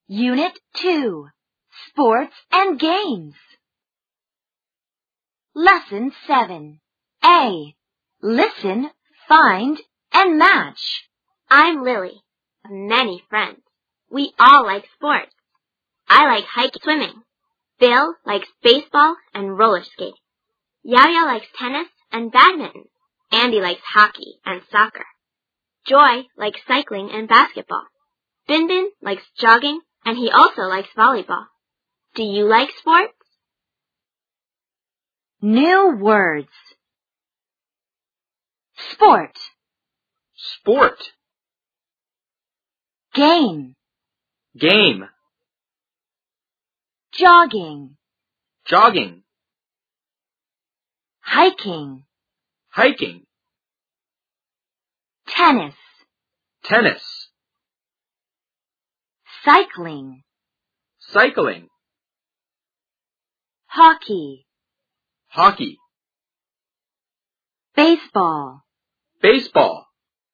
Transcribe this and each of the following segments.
Unit 2, Sports and Games. Lesson 7. A. Listen, find, and match. I'm Lily. I have many friends. We all like sports. I like hiking and swimming. Bill likes baseball and roller skating. Yaya likes tennis and badminton. Andy likes hockey and soccer. Joy likes cycling and basketball. Binbin likes jogging, and he also likes volleyball. Do you like sports? New words. Sport. Sport. Game. Game. Jogging. Jogging. Hiking. Hiking. Tennis. Tennis. Cycling. Cycling. Hockey. Hockey. Baseball. Baseball.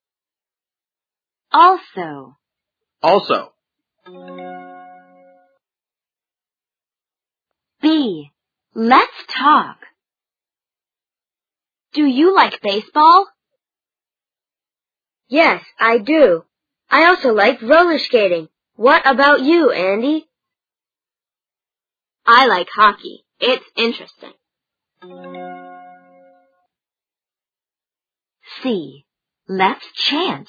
Also. Also. B. Let's talk. Do you like baseball? Yes, I do. I also like roller skating. What about you, Andy? I like hockey. It's interesting. C. Let's chant.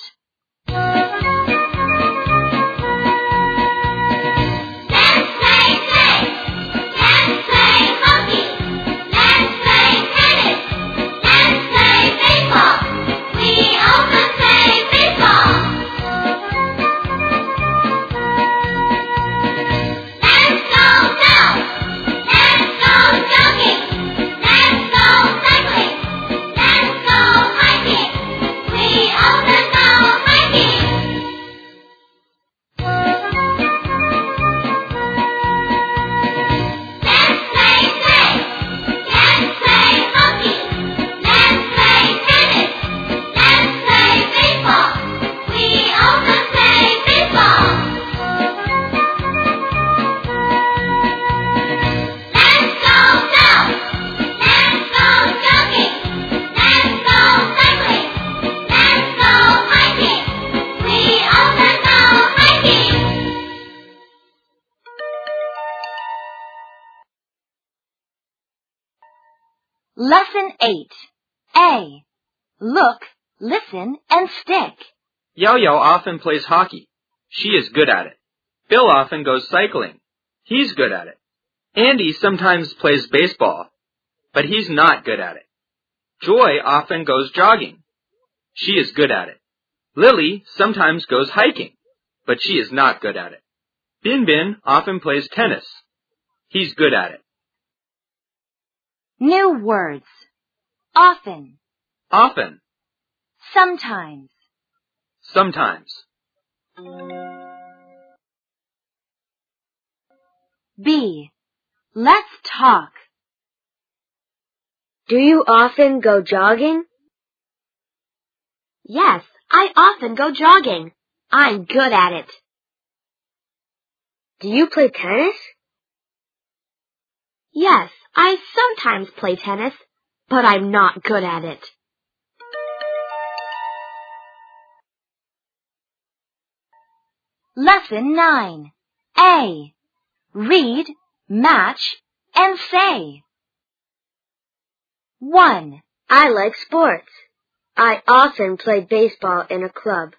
Lesson 8. A. Look, listen, and stick. Yo-Yo often plays hockey. She is good at it. Bill often goes cycling. He's good at it. Andy sometimes plays baseball, but he's not good at it. Joy often goes jogging. She is good at it. Lily sometimes goes hiking, but she is not good at it. Binbin often plays tennis. He's good at it. New words. Often. Often. Sometimes. Sometimes. B. Let's talk. Do you often go jogging? Yes, I often go jogging. I'm good at it. Do you play tennis? Yes, I sometimes play tennis, but I'm not good at it. Lesson 9. A. Read, match, and say. 1. I like sports. I often play baseball in a club.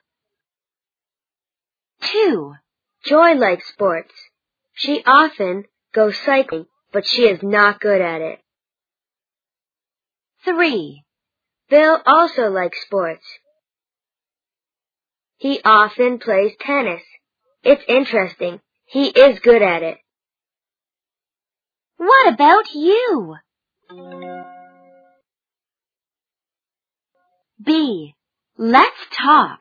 2. Joy likes sports. She often goes cycling, but she is not good at it. 3. Bill also likes sports. He often plays tennis. It's interesting. He is good at it. What about you? B. Let's talk.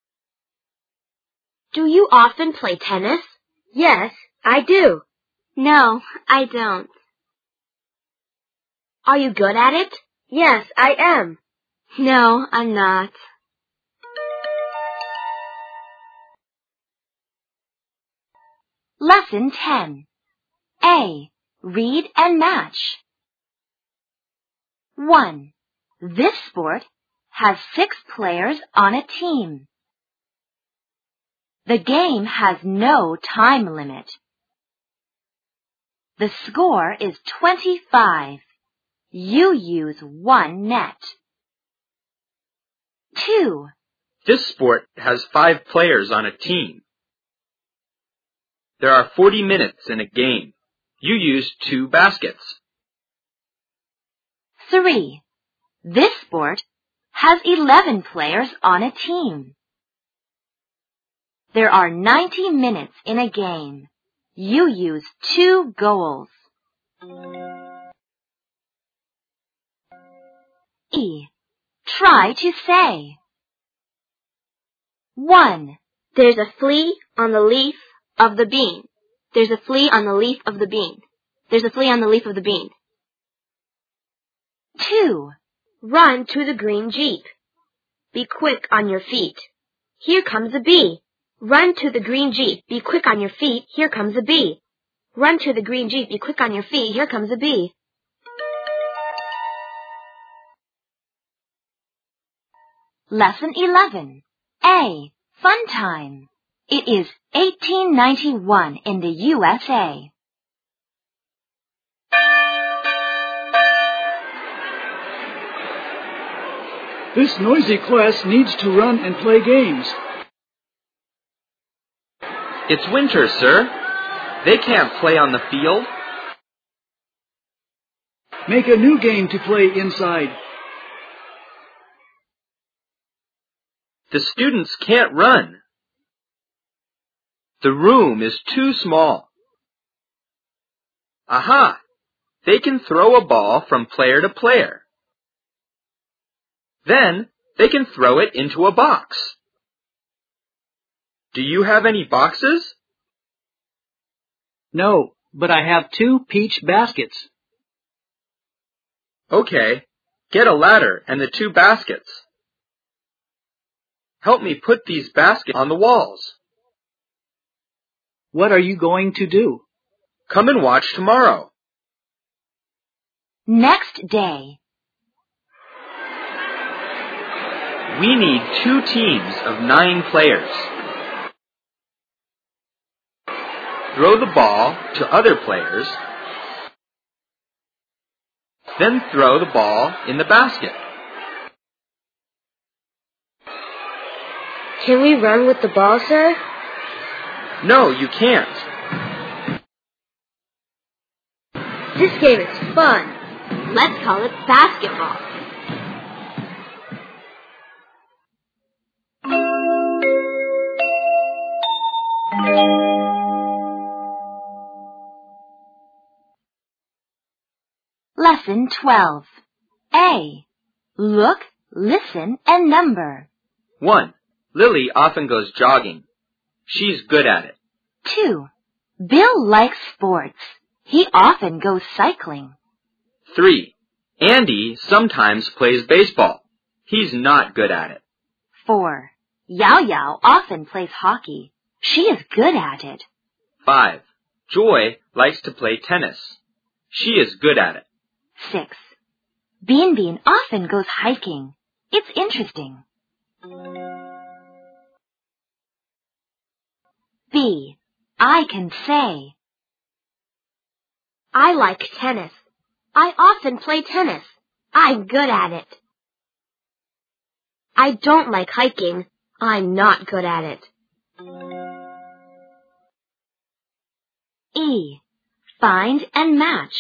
Do you often play tennis? Yes, I do. No, I don't. Are you good at it? Yes, I am. No, I'm not. Lesson 10. A. Read and match. 1. This sport has 6 players on a team. The game has no time limit. The score is 25. You use 1 net. 2. This sport has 5 players on a team. There are 40 minutes in a game. You use 2 baskets. 3. This sport has 11 players on a team. There are 90 minutes in a game. You use 2 goals. E. Try to say. 1. There's a flea on the leaf of the bean. There's a flea on the leaf of the bean. There's a flea on the leaf of the bean. 2. Run to the green Jeep. Be quick on your feet. Here comes a bee. Run to the green Jeep. Be quick on your feet. Here comes a bee. Run to the green Jeep. Be quick on your feet. Here comes a bee. Lesson 11. A. Fun time. It is 1891 in the USA. This noisy class needs to run and play games. It's winter, sir. They can't play on the field. Make a new game to play inside. The students can't run. The room is too small. Aha! They can throw a ball from player to player. Then they can throw it into a box. Do you have any boxes? No, but I have 2 peach baskets. Okay, get a ladder and the 2 baskets. Help me put these baskets on the walls. What are you going to do? Come and watch tomorrow. Next day. We need 2 teams of 9 players. Throw the ball to other players. Then throw the ball in the basket. Can we run with the ball, sir? No, you can't. This game is fun. Let's call it basketball. Lesson 12. A. Look, listen, and number. 1. Lily often goes jogging. She's good at it. 2. Bill likes sports. He often goes cycling. 3. Andy sometimes plays baseball. He's not good at it. 4. Yao Yao often plays hockey. She is good at it. 5. Joy likes to play tennis. She is good at it. 6. Bean Bean often goes hiking. It's interesting. B. I can say. I like tennis. I often play tennis. I'm good at it. I don't like hiking. I'm not good at it. E. Find and match.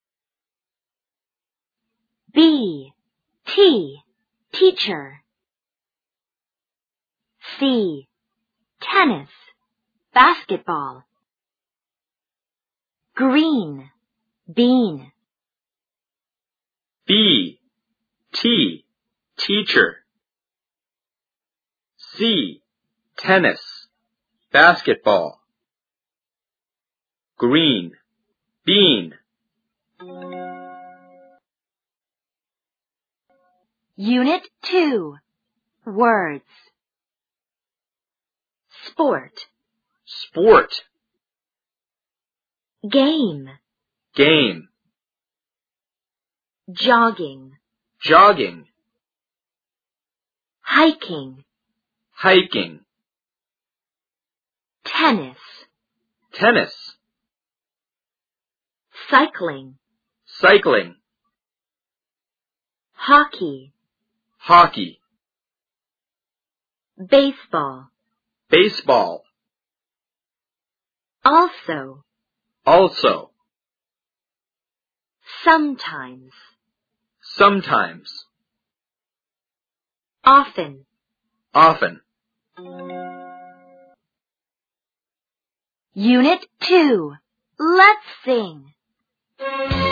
B. T. Teacher. C. Tennis. Basketball. Green. Bean. B. T. Teacher. C. Tennis. Basketball. Green. Bean. Unit 2. Words. Sport. Sport. game, game, jogging, jogging, hiking, hiking, tennis, tennis, cycling, cycling, hockey, hockey, baseball, baseball, also, also, sometimes, sometimes, often. often. Unit 2. Let's sing.